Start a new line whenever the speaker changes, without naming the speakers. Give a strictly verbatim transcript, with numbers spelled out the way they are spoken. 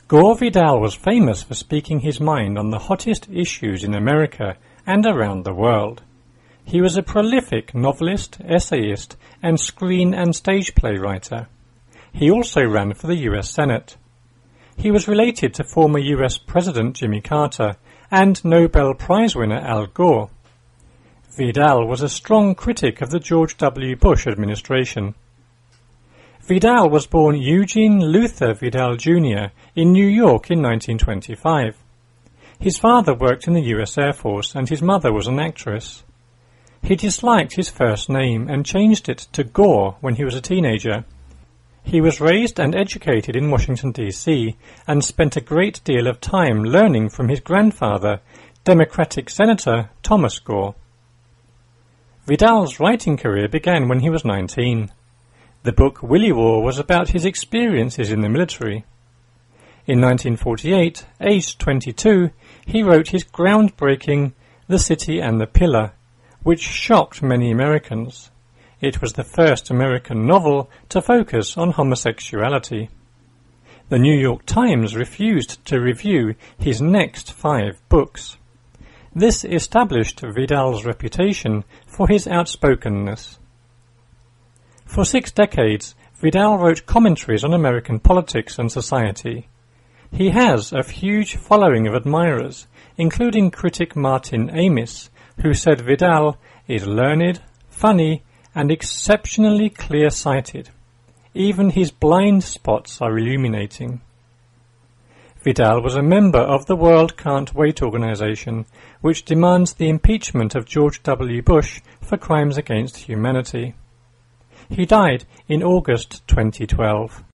Gore Vidal was famous for speaking his mind on the hottest issues in America and around the world. He was a prolific novelist, essayist, and screen and stage play writer. He also ran for the U S Senate. He was related to former U S President Jimmy Carter and Nobel Prize winner Al Gore. Vidal was a strong critic of the George W. Bush administration. Vidal was born Eugene Luther Vidal Junior in New York in nineteen twenty-five. His father worked in the U S Air Force and his mother was an actress. He disliked his first name and changed it to Gore when he was a teenager. He was raised and educated in Washington, D C and spent a great deal of time learning from his grandfather, Democratic Senator Thomas Gore. Vidal's writing career began when he was nineteen. The book Willie War was about his experiences in the military. In nineteen forty-eight, aged twenty-two, he wrote his groundbreaking The City and the Pillar, which shocked many Americans. It was the first American novel to focus on homosexuality. The New York Times refused to review his next five books. This established Vidal's reputation for his outspokenness. For six decades, Vidal wrote commentaries on American politics and society. He has a huge following of admirers, including critic Martin Amis, who said Vidal is learned, funny, and exceptionally clear-sighted. Even his blind spots are illuminating. Vidal was a member of the World Can't Wait organization, which demands the impeachment of George W. Bush for crimes against humanity. He died in August twenty twelve.